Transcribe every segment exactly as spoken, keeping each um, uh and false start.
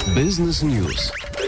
بيزنس نيوز.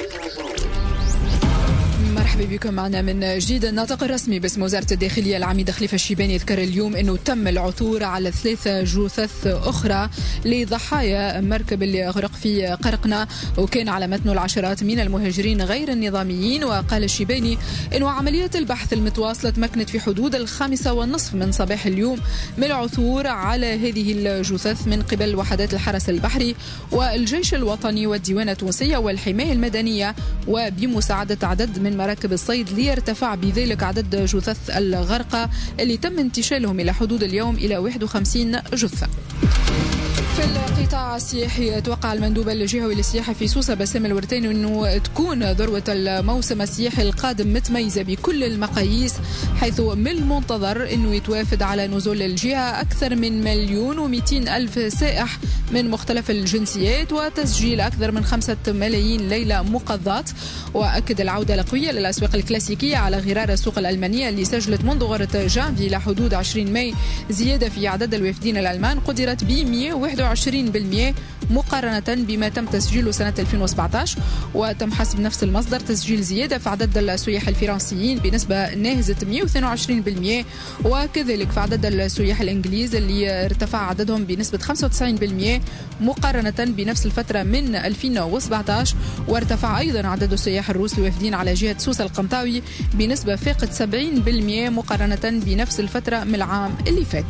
مرحبا بكم معنا من جديد. الناطق الرسمي باسم وزارة الداخلية العميد خليفة الشيباني يذكر اليوم أنه تم العثور على ثلاثة جثث أخرى لضحايا مركب اللي غرق في قرقنة، وكان على متنه العشرات من المهاجرين غير النظاميين. وقال الشيباني أنه عملية البحث المتواصلة تمكنت في حدود الخامسة والنصف من صباح اليوم من العثور على هذه الجثث من قبل وحدات الحرس البحري والجيش الوطني والديوان التونسية والحماية المدنية، وبمساعدة عدد من مراكب الصيد، ليرتفع بذلك عدد جثث الغرقى اللي تم انتشالهم إلى حدود اليوم إلى واحد وخمسين جثة. في القطاع السياحي يتوقع المندوب الجهوي للسياحة في سوسة بسام الورتاني أنه تكون ذروة الموسم السياحي القادم متميزة بكل المقاييس، حيث من المنتظر أنه يتوافد على نزول الجهة أكثر من مليون ومئتين ألف سائح من مختلف الجنسيات، وتسجيل أكثر من خمسة ملايين ليلة مقضات. وأكد العودة القوية للأسواق الكلاسيكية على غرار السوق الألمانية اللي سجلت منذ غارة جانفي إلى حدود عشرين ماي زيادة في عدد الوافدين الألمان قدرت ب مئة وواحد وعشرين بالمئة مقارنة بما تم تسجيله سنة ألفين وسبعة عشر. وتم حسب نفس المصدر تسجيل زيادة في عدد السياح الفرنسيين بنسبة ناهزة مئة واثنين وعشرين بالمئة، وكذلك في عدد السياح الإنجليز اللي ارتفع عددهم بنسبة خمسة وتسعين بالمئة مقارنة بنفس الفترة من ألفين وسبعة عشر. وارتفع أيضا عدد السياح الروس الوافدين على جهة سوسة القمطاوي بنسبة فاقت سبعين بالمئة مقارنة بنفس الفترة من العام اللي فات.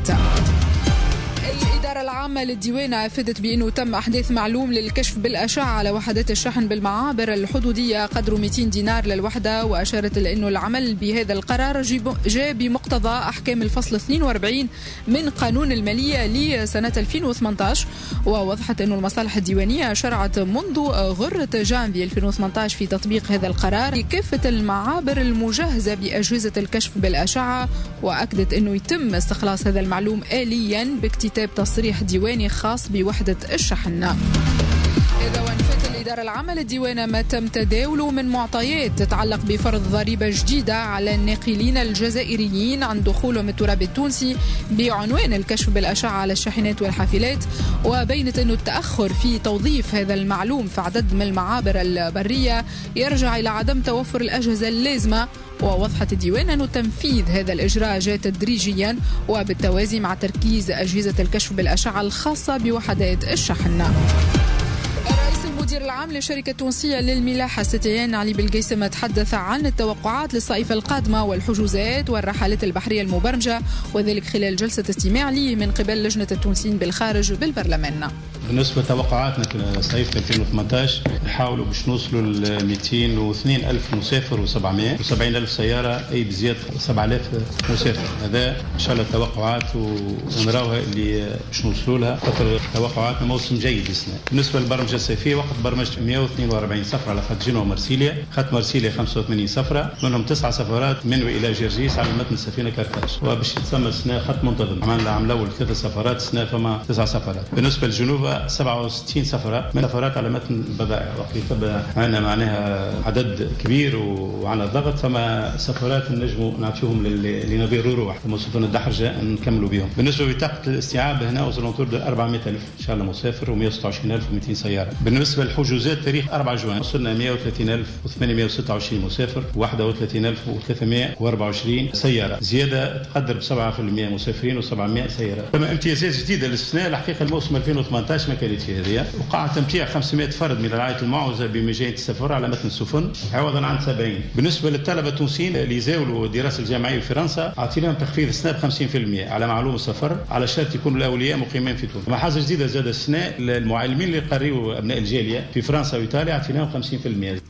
الإدارة العامة للديوان أفادت بأنه تم أحداث معلوم للكشف بالأشعة على وحدات الشحن بالمعابر الحدودية قدره مئتين دينار للوحدة، وأشارت لأنه العمل بهذا القرار جاء بمقتضى أحكام الفصل اثنين وأربعين من قانون المالية لسنة ألفين وثمانية عشر. ووضحت أنه المصالح الديوانية شرعت منذ غرة جانفي ألفين وثمانية عشر في تطبيق هذا القرار لكافة المعابر المجهزة بأجهزة الكشف بالأشعة، وأكدت أنه يتم استخلاص هذا المعلوم آليا باكتتاب تصريح ديواني خاص بوحدة الشحن. إذا وانفت الإدارة العامة للديوان ما تم تداوله من معطيات تتعلق بفرض ضريبة جديدة على الناقلين الجزائريين عن دخولهم التراب التونسي بعنوان الكشف بالأشعة على الشاحنات والحافلات، وبينت أن التأخر في توظيف هذا المعلوم في عدد من المعابر البرية يرجع إلى عدم توفر الأجهزة اللازمة. ووضحت الديوان أن تنفيذ هذا الإجراء جاء تدريجيا وبالتوازي مع تركيز أجهزة الكشف بالأشعة الخاصة بوحدات الشحن. المدير العام للشركة التونسية للملاحة ستيان علي بالقيسم تحدث عن التوقعات للصيف القادمة والحجوزات والرحلات البحرية المبرمجة، وذلك خلال جلسة استماع لي من قبل لجنة التونسيين بالخارج بالبرلمان. بالنسبة لتوقعاتنا في صيف ألفين وثمانية عشر نحاولوا باش نوصلوا ل مئتين واثنين ألف مسافر وسبعمئة وسبعين ألف سيارة، أي بزيادة سبعة آلاف مسافر. هذا إن شاء الله التوقعات ونراوها اللي باش نوصلوا لها، خاطر توقعاتنا موسم جيد السنة. بالنسبة للبرمجة الصيفية وقت برمجت مئة واثنين وأربعين سفرة على خط جنوة ومرسيليا، خط مرسيليا خمسة وثمانين سفرة، منهم تسعة سفرات من وإلى جرجيس على متن السفينة كركاش، وباش يتسمى السنة خط منتظم. عملنا العام الأول ثلاث سفرات، السنة فما تسع سفرات. بالنسبة للجنوب سبعة وستين سفرة من سفرات على متن البضائع، وقت يتبع عندنا معناها عدد كبير وعلى ضغط، فما سفرات نجموا نعطيهم اللي نبيروا روح ومسافرين الدحرجة نكملوا بهم. بالنسبة لبطاقة الاستيعاب هنا وصلنا طول أربعمئة ألف إن شاء الله مسافر ومئة وستة وعشرين ألف ومئتين سيارة. بالنسبة للحجوزات تاريخ أربعة جوان وصلنا مئة وثلاثين ألف وثمانمئة وستة وعشرين مسافر وواحد وثلاثين ألف وثلاثمئة وأربعة وعشرين سيارة، زيادة تقدر بسبعة بالمئة مسافرين وسبعمئة سيارة. ثم امتيازات جديدة للسنة. الحقيقة الموسم ألفين وثمانية عشر ما كانت في هذه، وقع تمتيع خمسمئة فرد من الرعاية المعوزة بمجانية السفر على متن السفن عوضا عن سبعين. بالنسبة للطلبة التونسيين اللي يزاولوا الدراسة الجامعية في فرنسا أعطيناهم تخفيض السنة ب خمسين بالمئة على معلوم السفر، على شرط يكونوا الأولياء مقيمين في تونس. حاجة جديدة زاد السنة المعلمين اللي يقرروا أبناء الجالية في فرنسا وإيطاليا أعطيناهم خمسين بالمئة.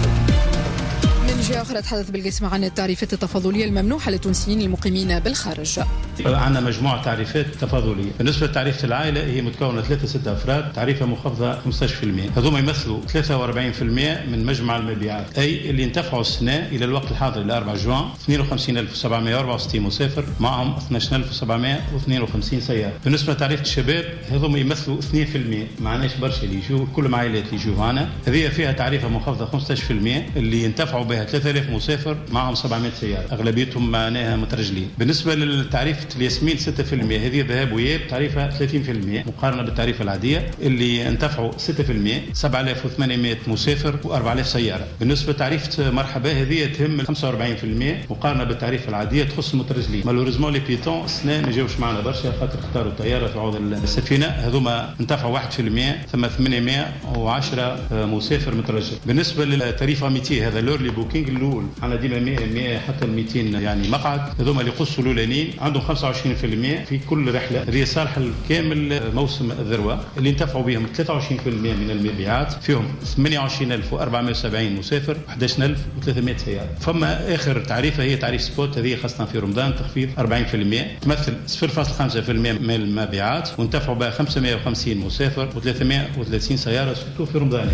من جهة أخرى تحدث بالقسم عن التعريفات التفاضلية الممنوحة للتونسيين المقيمين بالخارج. عندنا مجموعة تعريفات تفاضلية. بالنسبة لتعريفة العائلة هي متكونة ثلاثة ستة أفراد، تعريفة مخفضة خمسة عشر بالمئة. هذوما يمثلوا ثلاثة وأربعين بالمئة من مجمع المبيعات، أي اللي انتفعوا السنة إلى الوقت الحاضر إلى أربعة جوان اثنين وخمسين ألف وسبعمئة وأربعة وستين مسافر، معهم اثني عشر ألف وسبعمئة واثنين وخمسين سيارة. بالنسبة لتعريفة الشباب هذوما يمثلوا اثنين بالمئة، معناش برشا اللي يجوا، كل عائلات اللي يجوا هنا. هذه فيها تعريفة مخفضة خمسة عشر بالمئة اللي ينتفعوا بها ثلاثة ثلاثة آلاف مسافر معهم سبعمائة سيارة أغلبيتهم معناها مترجلين. بالنسبة للتعريف الياسمين ستة بالمئة هذه ذهاب وإياب تعريفها ثلاثين بالمئة مقارنة بالتعريفة العادية اللي انتفعوا ستة بالمئة سبعة آلاف وثمانمائة مسافر وأربعة آلاف سيارة. بالنسبة لتعريفة مرحبا هذه تهم خمسة وأربعين بالمئة مقارنة بالتعريفة العادية تخص المترجلين. مالوريزمون لي بيتون السنة ما جاوش معنا برشا خاطر اختاروا الطيارة في عوض السفينة هذوما انتفعوا واحد بالمئة ثم ثمانمائة وعشرة مسافر مترجل. بالنسبة للتاريف مئتين هذا لورلي بوكينج الأول عندنا ديما مئة مئة حتى مئتين يعني مقعد هذوما اللي يقصوا الأولانيين عندهم خمسة وعشرين بالمئة في كل رحلة هذه صالحة الكامل موسم الذروة اللي انتفعوا بهم ثلاثة وعشرين بالمئة من المبيعات فيهم ثمانية وعشرين ألف وأربعمائة وسبعين مسافر أحد عشر ألف وثلاثمائة سيارة. فما آخر تعريفة هي تعريف سبوت هذه خاصة في رمضان تخفيض أربعين بالمئة تمثل صفر فاصلة خمسة بالمئة من المبيعات وانتفعوا بها خمسمائة وخمسين مسافر وثلاثمائة وثلاثين سيارة في رمضان.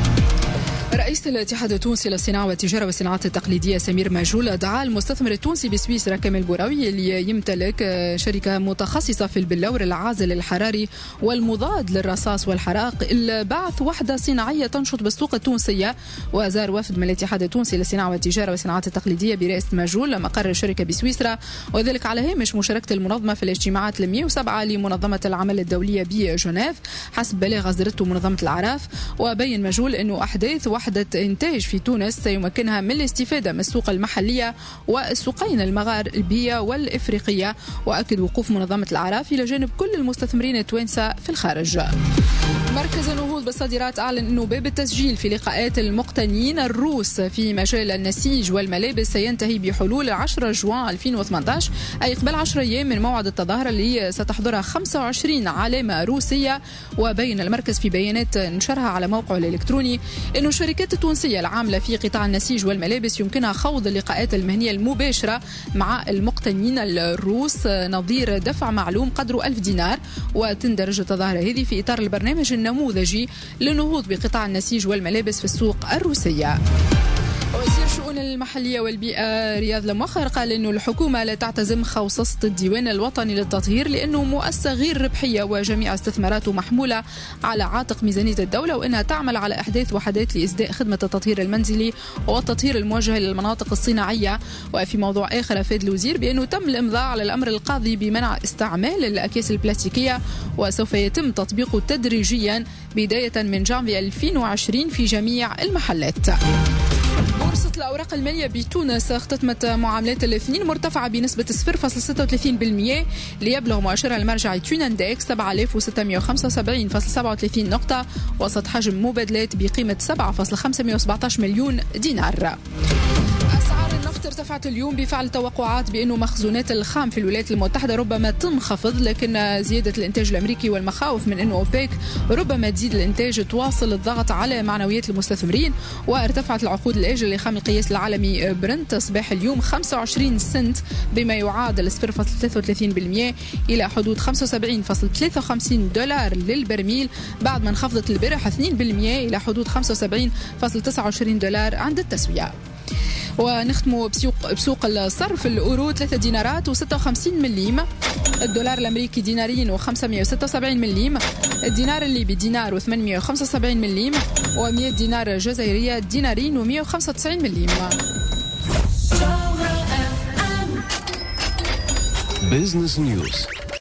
رئيس الاتحاد التونسي للصناعة والتجارة والصناعات التقليدية سمير ماجول دعا المستثمر التونسي بسويسرا كامل بوراوي اللي يمتلك شركة متخصصة في البلور العازل الحراري والمضاد للرصاص والحرائق البعث وحدة صناعية تنشط بالسوق التونسية. وزار وفد من الاتحاد التونسي للصناعة والتجارة والصناعات التقليدية برئاسة ماجول مقر الشركة بسويسرا وذلك على هامش مشاركة المنظمة في الاجتماعات المئة وسبعة لمنظمة العمل الدولية بجنيف حسب بلاغ أصدرته منظمة الأعراف. وبين ماجول أنه أحداث وحدة إنتاج في تونس سيمكنها من الاستفادة من السوق المحلية والسوقين المغاربية والإفريقية. وأكد وقوف منظمة الأعراف إلى جانب كل المستثمرين التوانسة في الخارج. مركز النهوض بالصادرات أعلن أنه باب التسجيل في لقاءات المقتنيين الروس في مجال النسيج والملابس سينتهي بحلول عشرة جوان ألفين وثمانية عشر أي قبل عشرة أيام من موعد التظاهرة اللي ستحضرها خمسة وعشرين علامة روسية. وبين المركز في بيانات نشرها على موقعه الإلكتروني أنه الشركات التونسية العاملة في قطاع النسيج والملابس يمكنها خوض اللقاءات المهنية المباشرة مع المقتنيين الروس نظير دفع معلوم قدره ألف دينار. وتندرج التظاهرة هذه في إطار البرنامج النموذجي للنهوض بقطاع النسيج والملابس في السوق الروسية. وزير الشؤون المحلية والبيئة رياض المؤخر قال إنه الحكومة لا تعتزم خوصصة الديوان الوطني للتطهير لأنه مؤسسة غير ربحية وجميع استثماراته محمولة على عاتق ميزانية الدولة وإنها تعمل على إحداث وحدات لإسداء خدمة التطهير المنزلي والتطهير الموجه للمناطق الصناعية. وفي موضوع آخر أفاد الوزير بأنه تم الإمضاء على الأمر القاضي بمنع استعمال الأكياس البلاستيكية وسوف يتم تطبيقه تدريجيا بداية من جانفي ألفين وعشرين في جميع المحلات. بورصة الأوراق المالية بتونس اختتمت معاملات الاثنين مرتفعة بنسبة صفر فاصلة ستة وثلاثين بالمئة ليبلغ مؤشرها المرجعي توناندكس سبعة آلاف وستمائة وخمسة وسبعين فاصلة سبعة وثلاثين نقطة وسط حجم مبادلات بقيمة سبعة فاصلة خمسمائة وسبعة عشر مليون دينار. أسعار النفط ارتفعت اليوم بفعل توقعات بأنه مخزونات الخام في الولايات المتحدة ربما تنخفض لكن زيادة الإنتاج الأمريكي والمخاوف من أنه أوبيك ربما تزيد الإنتاج تواصل الضغط على معنويات المستثمرين. وارتفعت العقود الآجلة لخام القياس العالمي برنت صباح اليوم خمسة وعشرين سنت بما يعادل صفر فاصلة ثلاثة وثلاثين بالمئة إلى حدود خمسة وسبعين فاصلة ثلاثة وخمسين دولار للبرميل بعد ما انخفضت البارح اثنين بالمئة إلى حدود خمسة وسبعين فاصلة تسعة وعشرين دولار عند التسوية. ونختم بسوق بسوق الصرف الأورو ثلاثة دينارات وستة وخمسين مليم، الدولار الأمريكي دينارين وخمسمائة وستة وسبعين مليم، الدينار الليبي دينار وثمانمائة وخمسة وسبعين مليم، ومئة دينار جزائرية دينارين ومئة وخمسة وتسعين مليم. بيزنس نيوز.